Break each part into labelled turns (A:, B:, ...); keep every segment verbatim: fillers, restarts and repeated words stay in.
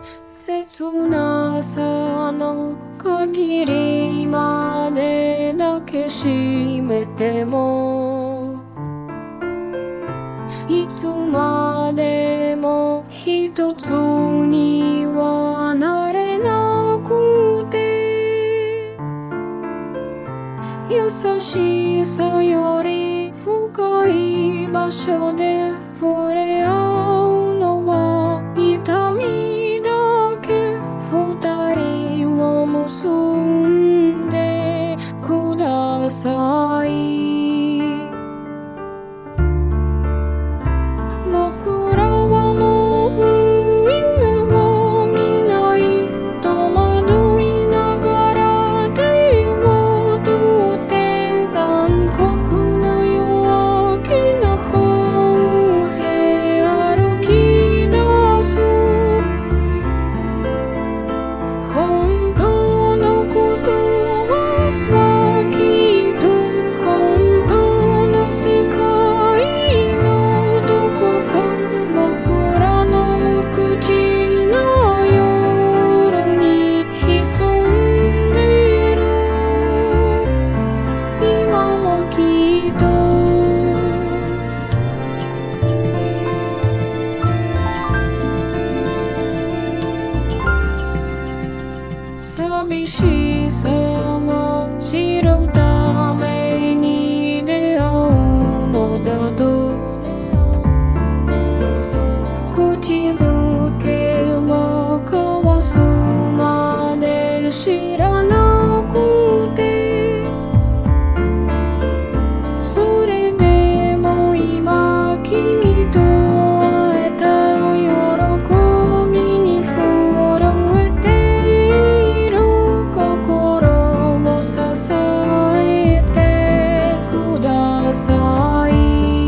A: 切なさの限りまでだけ閉めてもいつまでも一つにはなれなくて優しさより深い場所で触れ合うのは痛みだけ二人を結んでください。僕らはもう夢を見ない戸惑いながら手を取って残酷な夜明けの方へ歩き出す。本当のことはきっと本当の世界のどこか僕らの無口な夜に潜んでいる。今はきっと寂しさを知るために出会うのだと口づけを交わすまで知らなくてそれでも今君と会えた喜びに震えている心を支えてください。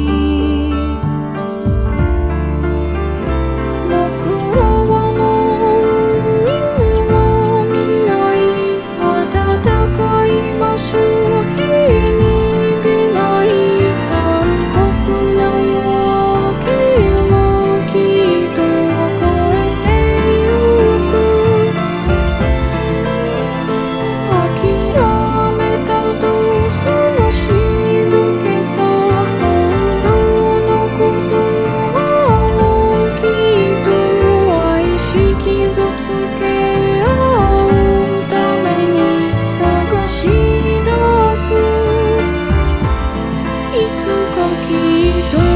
A: 僕らはもう夢を見ない暖かい場所へ逃げない残酷な夜明けをきっと越えてゆく。諦めたとその静けさ本当のことはきっと愛し傷つけ合うために探し出す。いつかきっと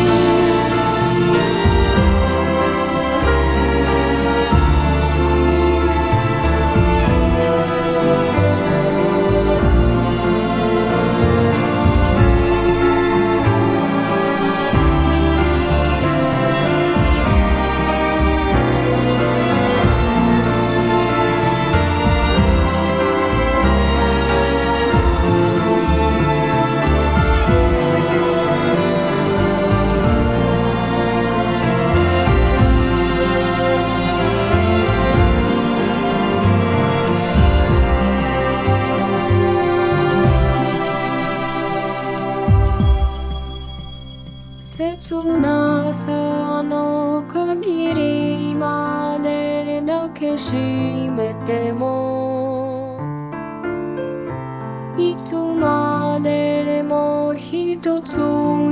A: 切なさの限りまでだけ閉めてもいつまでも一つ